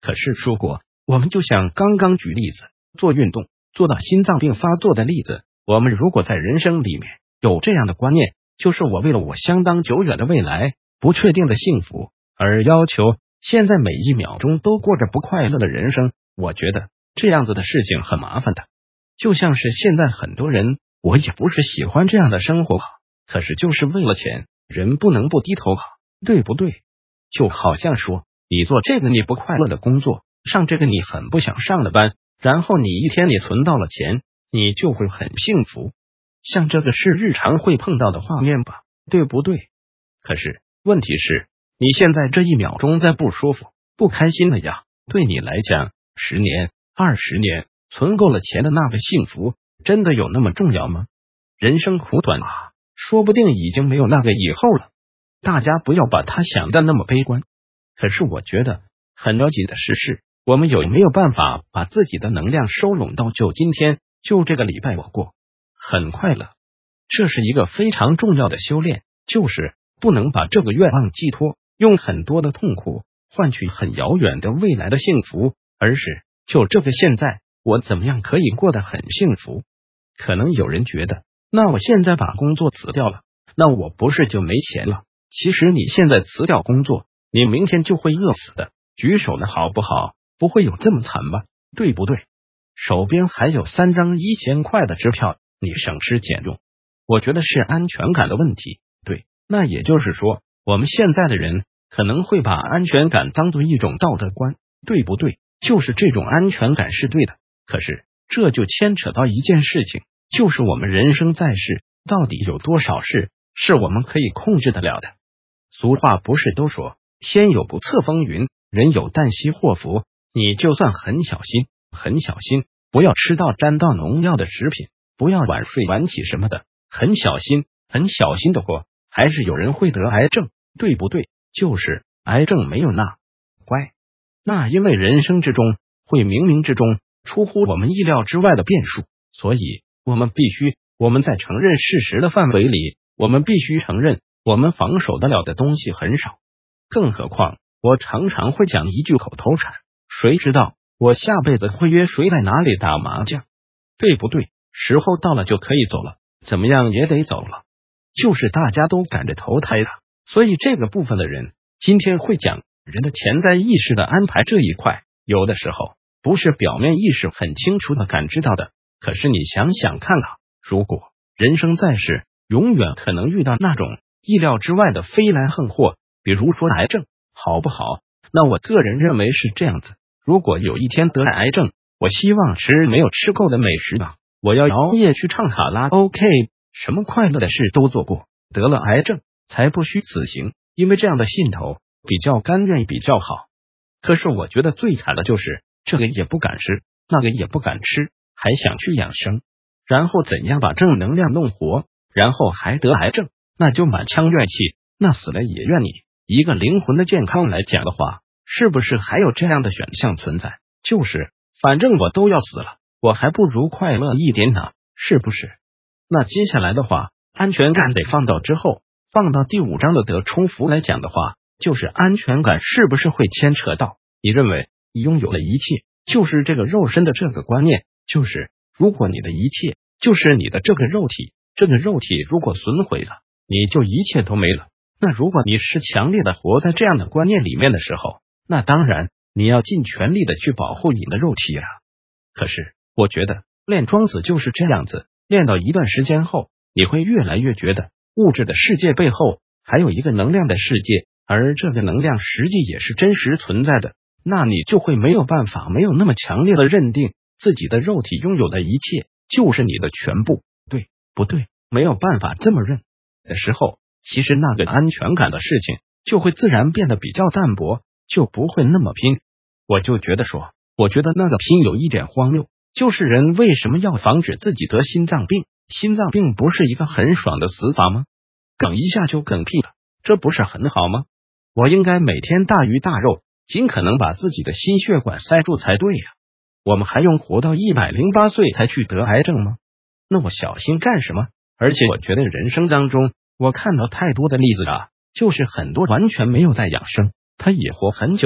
可是如果我们就像刚刚举例子，做运动做到心脏病发作的例子，我们如果在人生里面有这样的观念，就是我为了我相当久远的未来不确定的幸福而要求现在每一秒钟都过着不快乐的人生，我觉得这样子的事情很麻烦的。就像是现在很多人，我也不是喜欢这样的生活，可是就是为了钱，人不能不低头，对不对？就好像说你做这个你不快乐的工作，上这个你很不想上的班，然后你一天你存到了钱，你就会很幸福。像这个是日常会碰到的画面吧，对不对？可是问题是，你现在这一秒钟在不舒服不开心的呀，对你来讲10年20年存够了钱的那个幸福真的有那么重要吗？人生苦短啊，说不定已经没有那个以后了。大家不要把它想得那么悲观。可是我觉得很着急的是我们有没有办法把自己的能量收拢到就今天就这个礼拜我过很快乐，这是一个非常重要的修炼，就是不能把这个愿望寄托用很多的痛苦换取很遥远的未来的幸福，而是就这个现在我怎么样可以过得很幸福。可能有人觉得，那我现在把工作辞掉了，那我不是就没钱了？其实你现在辞掉工作，你明天就会饿死的，举手了好不好？不会有这么惨吧，对不对？手边还有3张1000块的支票，你省吃俭用，我觉得是安全感的问题。对，那也就是说，我们现在的人可能会把安全感当作一种道德观，对不对？就是这种安全感是对的，可是这就牵扯到一件事情，就是我们人生在世到底有多少事是我们可以控制得了的。俗话不是都说天有不测风云，人有旦夕祸福，你就算很小心不要吃到沾到农药的食品，不要晚睡晚起什么的，很小心的过，还是有人会得癌症，对不对？就是癌症没有那乖，那因为人生之中会冥冥之中出乎我们意料之外的变数，所以我们在承认事实的范围里，我们必须承认我们防守得了的东西很少。更何况我常常会讲一句口头禅，谁知道我下辈子会约谁在哪里打麻将，对不对？时候到了就可以走了，怎么样也得走了，就是大家都赶着投胎了。所以这个部分的人今天会讲人的潜在意识的安排这一块，有的时候不是表面意识很清楚的感知到的。可是你想想看啊，如果人生在世永远可能遇到那种意料之外的飞来横祸，比如说癌症，好不好？那我个人认为是这样子，如果有一天得了癌症，我希望吃没有吃够的美食吧，我要熬夜去唱卡拉 OK， 什么快乐的事都做过，得了癌症才不虚此行，因为这样的信头比较甘愿比较好。可是我觉得最惨的就是这个也不敢吃，那个也不敢吃，还想去养生，然后怎样把正能量弄活，然后还得癌症，那就满腔怨气，那死了也怨你。一个灵魂的健康来讲的话，是不是还有这样的选项存在？就是反正我都要死了，我还不如快乐一点呢，是不是？那接下来的话，安全感得放到之后，放到第5章的得充福来讲的话，就是安全感是不是会牵扯到你认为你拥有了一切，就是这个肉身的这个观念，就是如果你的一切就是你的这个肉体，这个肉体如果损毁了，你就一切都没了。那如果你是强烈的活在这样的观念里面的时候，那当然你要尽全力的去保护你的肉体啊。可是我觉得练庄子就是这样子，练到一段时间后，你会越来越觉得物质的世界背后还有一个能量的世界，而这个能量实际也是真实存在的，那你就会没有办法没有那么强烈的认定自己的肉体拥有的一切就是你的全部，对不对？没有办法这么认的时候，其实那个安全感的事情就会自然变得比较淡薄，就不会那么拼。我就觉得说，我觉得那个拼有一点荒谬，就是人为什么要防止自己得心脏病？心脏病不是一个很爽的死法吗？梗一下就梗屁了，这不是很好吗？我应该每天大鱼大肉，尽可能把自己的心血管塞住才对呀。我们还用活到108岁才去得癌症吗？那我小心干什么？而且我觉得人生当中我看到太多的例子了，就是很多完全没有在养生，他也活很久了，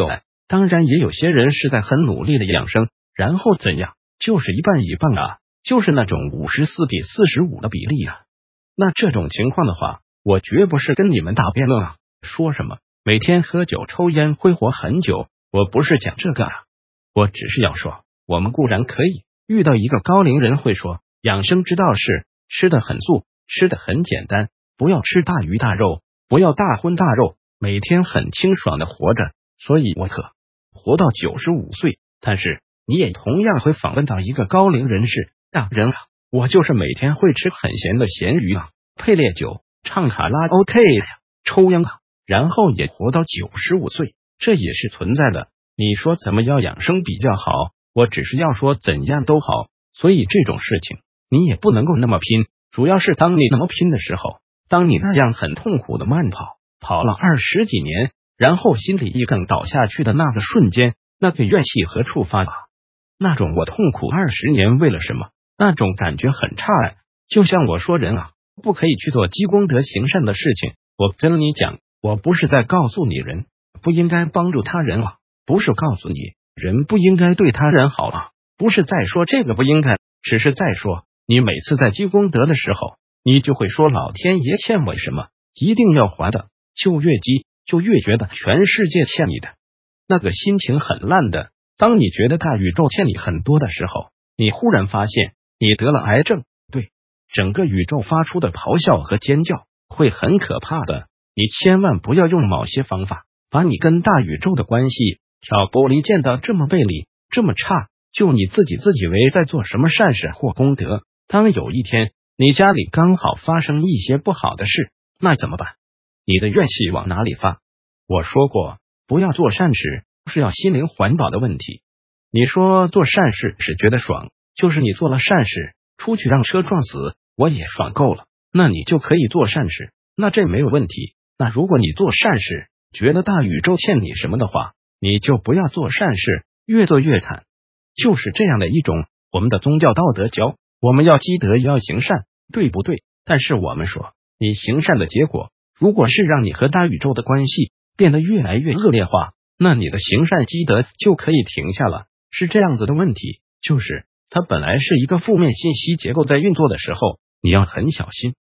当然也有些人是在很努力的养生，然后怎样，就是一半一半啊，就是那种54:45的比例啊。那这种情况的话，我绝不是跟你们打辩论啊，说什么每天喝酒抽烟会活很久，我不是讲这个啊，我只是要说，我们固然可以遇到一个高龄人会说，养生之道是吃得很素，吃得很简单，不要吃大鱼大肉，不要大荤大肉，每天很清爽的活着，所以我可活到95岁。但是你也同样会访问到一个高龄人士，大人啊，我就是每天会吃很咸的咸鱼啊，配烈酒，唱卡拉 OK 呀，抽烟啊，然后也活到95岁，这也是存在的。你说怎么样养生比较好？我只是要说怎样都好，所以这种事情你也不能够那么拼，主要是当你那么拼的时候，当你那样很痛苦的慢跑，跑了20几年，然后心里一梗倒下去的那个瞬间，那个怨气何处发啊？那种我痛苦20年为了什么？那种感觉很差哎。就像我说人啊，不可以去做积功德行善的事情。我跟你讲，我不是在告诉你人不应该帮助他人啊，不是告诉你人不应该对他人好啊，不是在说这个不应该，只是在说你每次在积功德的时候，你就会说老天爷欠我什么，一定要还的，就越积就越觉得全世界欠你的，那个心情很烂的。当你觉得大宇宙欠你很多的时候，你忽然发现你得了癌症，对，整个宇宙发出的咆哮和尖叫会很可怕的。你千万不要用某些方法把你跟大宇宙的关系挑拨离间到这么背离这么差，就你自以为在做什么善事或功德，当有一天你家里刚好发生一些不好的事，那怎么办？你的怨气往哪里发？我说过不要做善事，是要心灵环保的问题。你说做善事是觉得爽，就是你做了善事，出去让车撞死，我也爽够了，那你就可以做善事，那这没有问题。那如果你做善事，觉得大宇宙欠你什么的话，你就不要做善事，越做越惨。就是这样的一种我们的宗教道德教，我们要积德要行善，对不对？但是我们说，你行善的结果，如果是让你和大宇宙的关系变得越来越恶劣化，那你的行善积德就可以停下了。是这样子的问题，就是它本来是一个负面信息结构在运作的时候，你要很小心，